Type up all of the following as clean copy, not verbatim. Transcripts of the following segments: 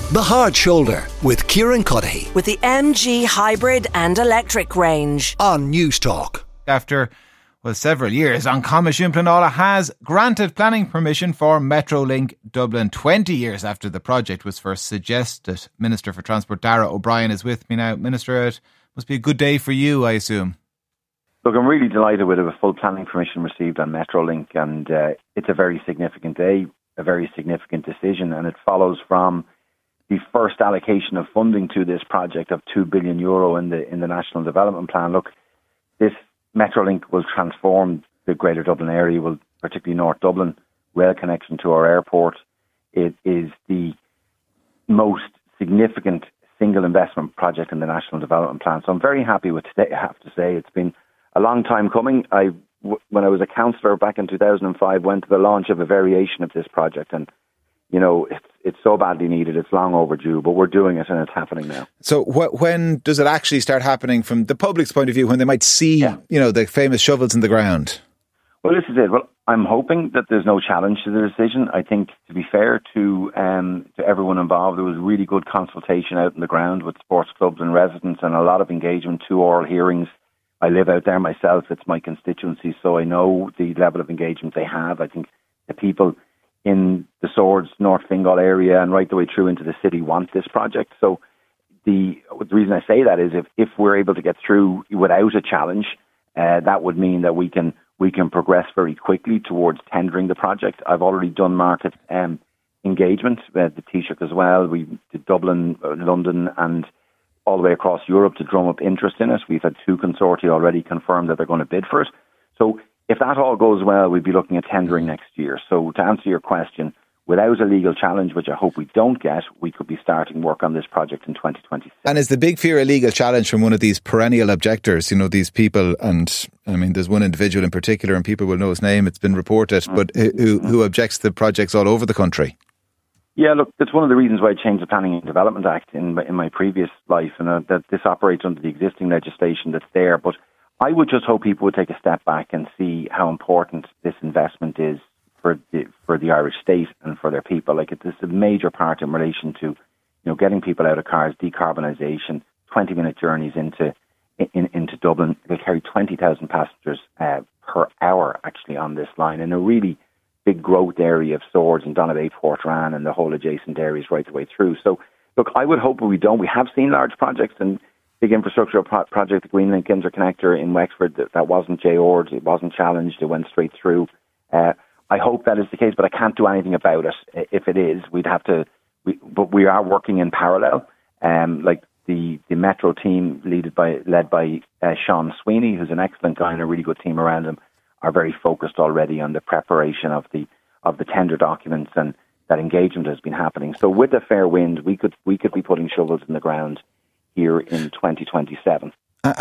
The Hard Shoulder with Kieran Cuddihy with the MG hybrid and electric range on News Talk. After several years, An Comisiún Pleanála has granted planning permission for Metrolink Dublin 20 years after the project was first suggested. Minister for Transport Darragh O'Brien is with me now. Minister, it must be a good day for you, I assume. Look, I'm really delighted with a full planning permission received on Metrolink, and it's a very significant day, a very significant decision, and it follows from the first allocation of funding to this project of €2 billion in the National Development Plan. Look, this Metrolink will transform the Greater Dublin area, particularly North Dublin, rail connection to our airport. It is the most significant single investment project in the National Development Plan. So I'm very happy with today, I have to say. It's been a long time coming. When I was a councillor back in 2005, went to the launch of a variation of this project, and you know, it's so badly needed. It's long overdue, but we're doing it and it's happening now. So when does it actually start happening from the public's point of view, when they might see, the famous shovels in the ground? Well, this is it. Well, I'm hoping that there's no challenge to the decision. I think, to be fair to everyone involved, there was really good consultation out in the ground with sports clubs and residents, and a lot of engagement, 2 oral hearings. I live out there myself. It's my constituency, so I know the level of engagement they have. I think the people in the Swords, North Fingal area and right the way through into the city want this project. So the reason I say that is if we're able to get through without a challenge, that would mean that we can progress very quickly towards tendering the project. I've already done market engagement, the Taoiseach as well. We did Dublin, London and all the way across Europe to drum up interest in it. We've had 2 consortia already confirmed that they're going to bid for it. So if that all goes well, we'd be looking at tendering next year. So to answer your question, without a legal challenge, which I hope we don't get, we could be starting work on this project in 2026. And is the big fear a legal challenge from one of these perennial objectors, these people, and I mean, there's one individual in particular, and people will know his name, it's been reported, but who objects to projects all over the country? Yeah, look, that's one of the reasons why I changed the Planning and Development Act in my previous life, and that this operates under the existing legislation that's there. But I would just hope people would take a step back and see how important this investment is for the Irish state and for their people. Like, it's a major part in relation to, getting people out of cars, decarbonisation, 20-minute journeys into Dublin. They carry 20,000 passengers per hour actually on this line, in a really big growth area of Swords and Donabate, Portrane and the whole adjacent areas right the way through. So, look, I would hope we don't. We have seen large projects and big infrastructural project, the Greenlink Interconnector in Wexford, that wasn't JOR'd, it wasn't challenged, it went straight through. I hope that is the case, but I can't do anything about it. If it is, but we are working in parallel. Like the Metro team led by Sean Sweeney, who's an excellent guy and a really good team around him, are very focused already on the preparation of the tender documents, and that engagement has been happening. So with a fair wind, we could be putting shovels in the ground here in 2027.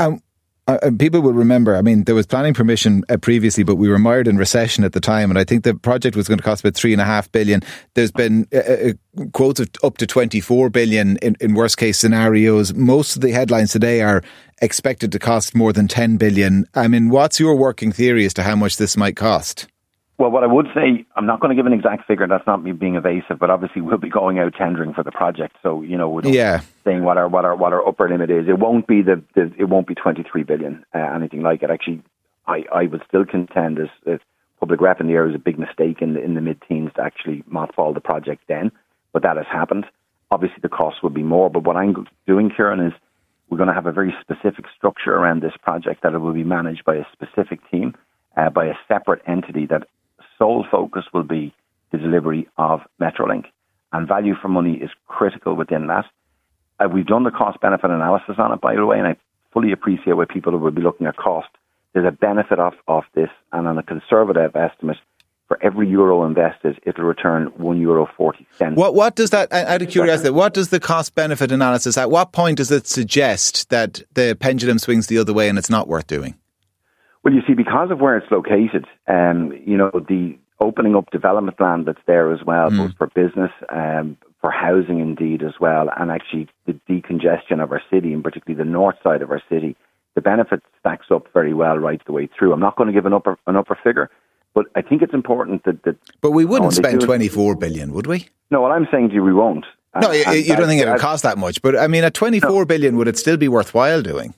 People will remember, I mean, there was planning permission previously, but we were mired in recession at the time, and I think the project was going to cost about $3.5 billion. There's been quotes of up to $24 billion in worst case scenarios. Most of the headlines today are expected to cost more than $10 billion. I mean, what's your working theory as to how much this might cost? Well, what I would say, I'm not going to give an exact figure. That's not me being evasive, but obviously we'll be going out tendering for the project. So, we're saying what our upper limit is. It won't be it won't be 23 billion, anything like it. Actually, I would still contend as public rep in the area is a big mistake in the mid-teens to actually mothball the project then, but that has happened. Obviously, the cost will be more, but what I'm doing, Kieran, is we're going to have a very specific structure around this project that it will be managed by a specific team, by a separate entity that sole focus will be the delivery of Metrolink, and value for money is critical within that. We've done the cost-benefit analysis on it, by the way, and I fully appreciate why people will be looking at cost. There's a benefit of this, and on a conservative estimate, for every euro invested, it'll return €1.40. What does that, out of curiosity, what does the cost-benefit analysis, at what point does it suggest that the pendulum swings the other way and it's not worth doing? Well, you see, because of where it's located, the opening up development land that's there as well, both for business, for housing indeed as well, and actually the decongestion of our city, and particularly the north side of our city, the benefit stacks up very well right the way through. I'm not going to give an upper figure, but I think it's important that... But we wouldn't spend 24 billion, would we? No, what I'm saying to you, we won't. No, you don't think it would cost that much, but I mean, at 24 billion, would it still be worthwhile doing?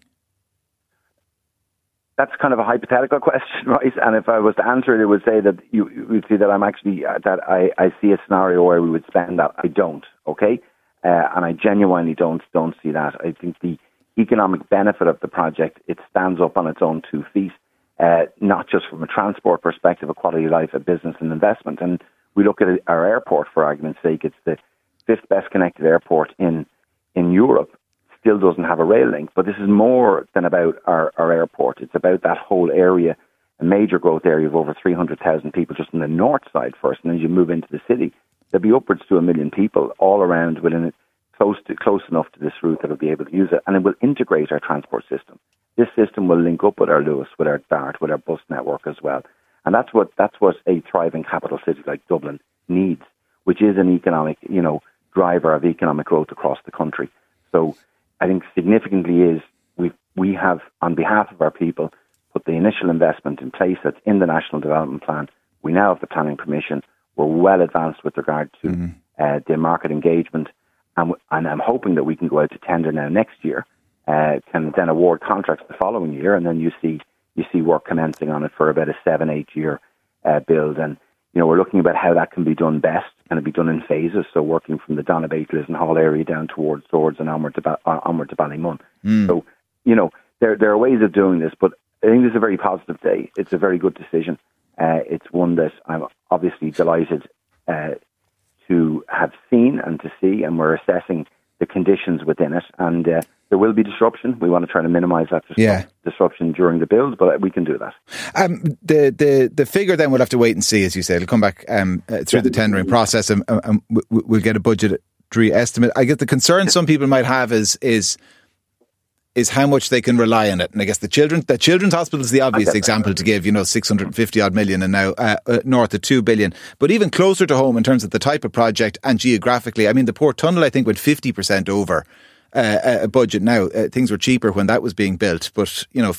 That's kind of a hypothetical question, right? And if I was to answer it, it would say that you would see that I'm actually, that I see a scenario where we would spend that. I don't, okay? And I genuinely don't see that. I think the economic benefit of the project, it stands up on its own 2 feet, not just from a transport perspective, a quality of life, a business and investment. And we look at our airport, for argument's sake, it's the 5th best connected airport in Europe. Still doesn't have a rail link, but this is more than about our airport. It's about that whole area, a major growth area of over 300,000 people just on the north side first, and as you move into the city, there'll be upwards to 1 million people all around within it, close enough to this route that will be able to use it, and it will integrate our transport system. This system will link up with our Luas, with our DART, with our bus network as well, and that's what a thriving capital city like Dublin needs, which is an economic, driver of economic growth across the country. So I think significantly is we have, on behalf of our people, put the initial investment in place that's in the National Development Plan. We now have the planning permission. We're well advanced with regard to the market engagement, and I'm hoping that we can go out to tender now next year, can then award contracts the following year, and then you see work commencing on it for about a 7-8 year build. And we're looking about how that can be done best. Can it be done in phases? So working from the Donabate, Lisson Hall area down towards Swords and onward to Ballymun. So, there are ways of doing this, but I think this is a very positive day. It's a very good decision. It's one that I'm obviously delighted to have seen and to see, and we're assessing the conditions within it. And there will be disruption. We want to try to minimise that disruption during the build, but we can do that. The figure then we'll have to wait and see, as you say. It'll come back through the tendering process, and we'll get a budgetary estimate. I guess the concern some people might have is how much they can rely on it. And I guess the Children's Hospital is the obvious example to give, 650 odd million and now north of 2 billion. But even closer to home in terms of the type of project and geographically, I mean, the Port Tunnel, I think, went 50% over a budget now. Things were cheaper when that was being built, but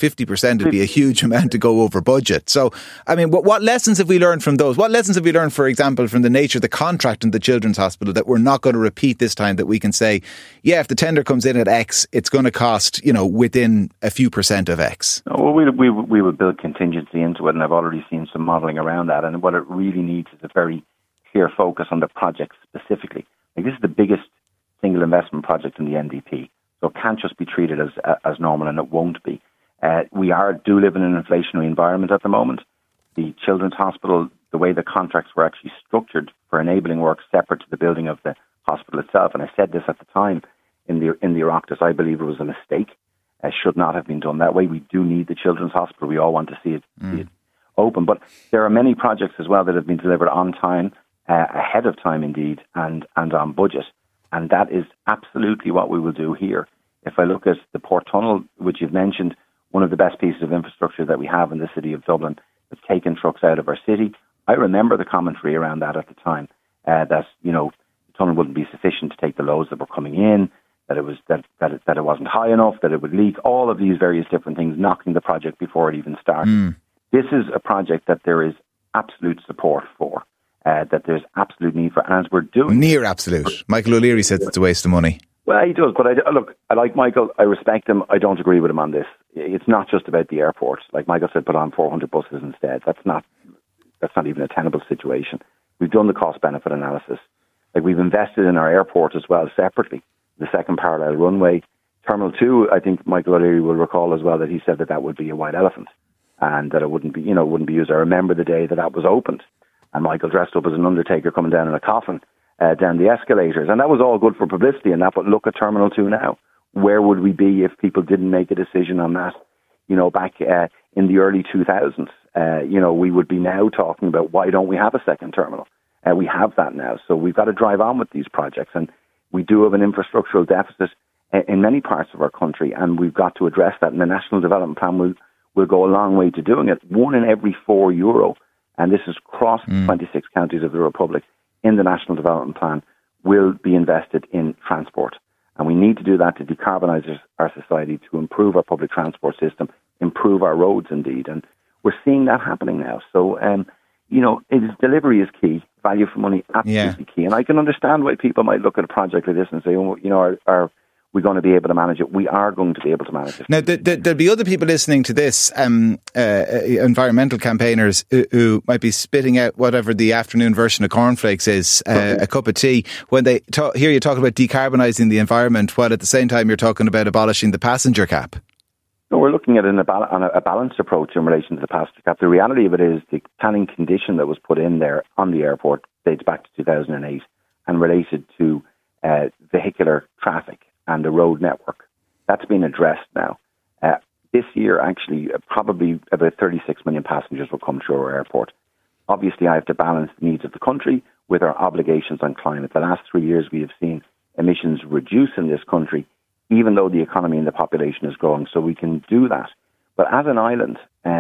50% would be a huge amount to go over budget. So, I mean, what lessons have we learned from those? What lessons have we learned, for example, from the nature of the contract in the Children's Hospital that we're not going to repeat this time, that we can say, yeah, if the tender comes in at X, it's going to cost, within a few percent of X? Well, we will build contingency into it, and I've already seen some modelling around that. And what it really needs is a very clear focus on the project specifically. Like, this is the biggest single investment project in the NDP, so it can't just be treated as normal, and it won't be. We do live in an inflationary environment at the moment. The Children's Hospital, the way the contracts were actually structured for enabling work separate to the building of the hospital itself, and I said this at the time in the Oireachtas, I believe it was a mistake. It should not have been done that way. We do need the Children's Hospital. We all want to see it open, but there are many projects as well that have been delivered on time, ahead of time indeed, and on budget. And that is absolutely what we will do here. If I look at the Port Tunnel, which you've mentioned, one of the best pieces of infrastructure that we have in the city of Dublin, that's taken trucks out of our city. I remember the commentary around that at the time, that the tunnel wouldn't be sufficient to take the loads that were coming in, that it was that it wasn't high enough, that it would leak, all of these various different things, knocking the project before it even started. This is a project that there is absolute support for. That there's absolute need for, and as we're doing... Near absolute. Michael O'Leary says it's a waste of money. Well, he does, but I like Michael, I respect him, I don't agree with him on this. It's not just about the airport. Like Michael said, put on 400 buses instead. That's not even a tenable situation. We've done the cost-benefit analysis. Like, we've invested in our airport as well, separately. The second parallel runway. Terminal 2, I think Michael O'Leary will recall as well that he said that would be a white elephant, and that it wouldn't be used. I remember the day that was opened, and Michael dressed up as an undertaker coming down in a coffin down the escalators. And that was all good for publicity and that, but look at Terminal 2 now. Where would we be if people didn't make a decision on that, back in the early 2000s? We would be now talking about, why don't we have a second terminal? We have that now. So we've got to drive on with these projects. And we do have an infrastructural deficit in many parts of our country, and we've got to address that. And the National Development Plan will go a long way to doing it. €1 in every €4, and this is across 26 counties of the Republic, in the National Development Plan, will be invested in transport. And we need to do that to decarbonise our society, to improve our public transport system, improve our roads indeed. And we're seeing that happening now. So, delivery is key. Value for money, absolutely key. And I can understand why people might look at a project like this and say, are we going to be able to manage it? We are going to be able to manage it. Now, there'll be other people listening to this, environmental campaigners who might be spitting out whatever the afternoon version of cornflakes is, a cup of tea, when they hear you talking about decarbonising the environment, while at the same time you're talking about abolishing the passenger cap. No, we're looking at a balanced approach in relation to the passenger cap. The reality of it is the planning condition that was put in there on the airport dates back to 2008 and related to vehicular traffic and the road network. That's been addressed now. This year, actually, probably about 36 million passengers will come through our airport. Obviously, I have to balance the needs of the country with our obligations on climate. The last 3 years, we have seen emissions reduce in this country, even though the economy and the population is growing. So we can do that. But as an island,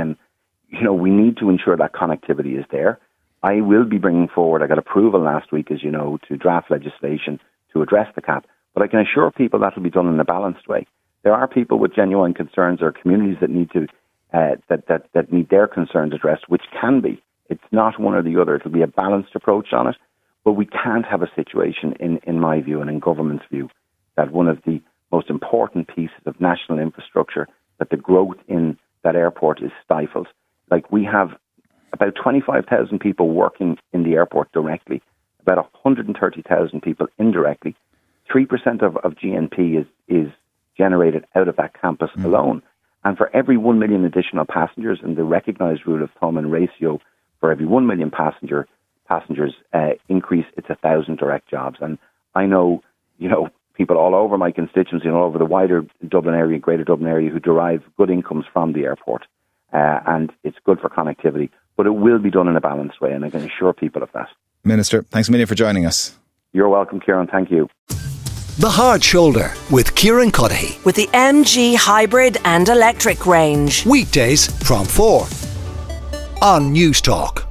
we need to ensure that connectivity is there. I will be bringing forward, I got approval last week, as you know, to draft legislation to address the cap. But I can assure people that will be done in a balanced way. There are people with genuine concerns or communities that need to that need their concerns addressed, which can be. It's not one or the other. It will be a balanced approach on it. But we can't have a situation, in my view and in government's view, that one of the most important pieces of national infrastructure, that the growth in that airport is stifled. Like, we have about 25,000 people working in the airport directly, about 130,000 people indirectly. 3% of GNP is generated out of that campus alone. And for every 1 million additional passengers, and the recognised rule of thumb and ratio, for every 1 million passengers increase, it's 1,000 direct jobs. And I know, people all over my constituency and all over the wider Dublin area, greater Dublin area, who derive good incomes from the airport. And it's good for connectivity. But it will be done in a balanced way, and I can assure people of that. Minister, thanks a million for joining us. You're welcome, Kieran. Thank you. The Hard Shoulder with Kieran Cuddihy. With the MG hybrid and electric range. Weekdays from 4 on News Talk.